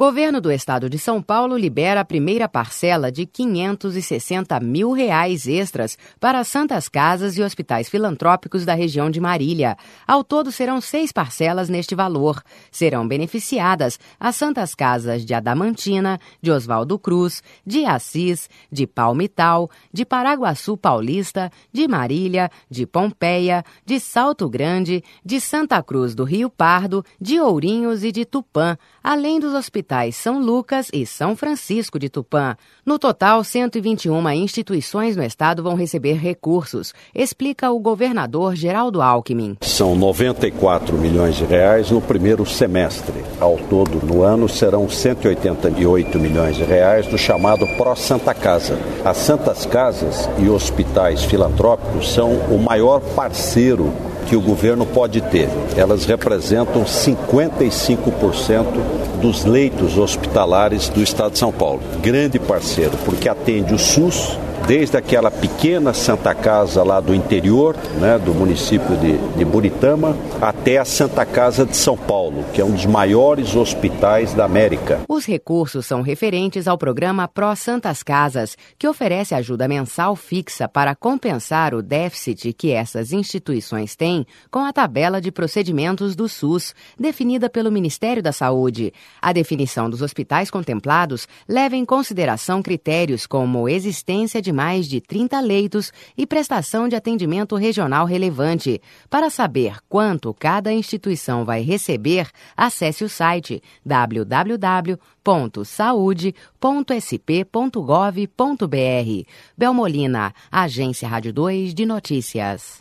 Governo do Estado de São Paulo libera a primeira parcela de R$ 560 mil extras para santas casas e hospitais filantrópicos da região de Marília. Ao todo, serão 6 parcelas neste valor. Serão beneficiadas as santas casas de Adamantina, de Oswaldo Cruz, de Assis, de Palmital, de Paraguaçu Paulista, de Marília, de Pompeia, de Salto Grande, de Santa Cruz do Rio Pardo, de Ourinhos e de Tupã, além dos hospitais São Lucas e São Francisco de Tupã. No total, 121 instituições no estado vão receber recursos, explica o governador Geraldo Alckmin. São 94 milhões de reais no primeiro semestre. Ao todo, no ano, serão 188 milhões de reais do chamado Pró Santa Casa. As Santas Casas e hospitais filantrópicos são o maior parceiro que o governo pode ter. Elas representam 55% dos leitos hospitalares do estado de São Paulo. Grande parceiro, porque atende o SUS, desde aquela pequena Santa Casa lá do interior, do município de Buritama, até a Santa Casa de São Paulo, que é um dos maiores hospitais da América. Os recursos são referentes ao programa Pró Santas Casas, que oferece ajuda mensal fixa para compensar o déficit que essas instituições têm com a tabela de procedimentos do SUS, definida pelo Ministério da Saúde. A definição dos hospitais contemplados leva em consideração critérios como existência de mais de 30 leitos e prestação de atendimento regional relevante. Para saber quanto cada instituição vai receber, acesse o site www.saude.sp.gov.br. Belmolina, Agência Rádio 2 de Notícias.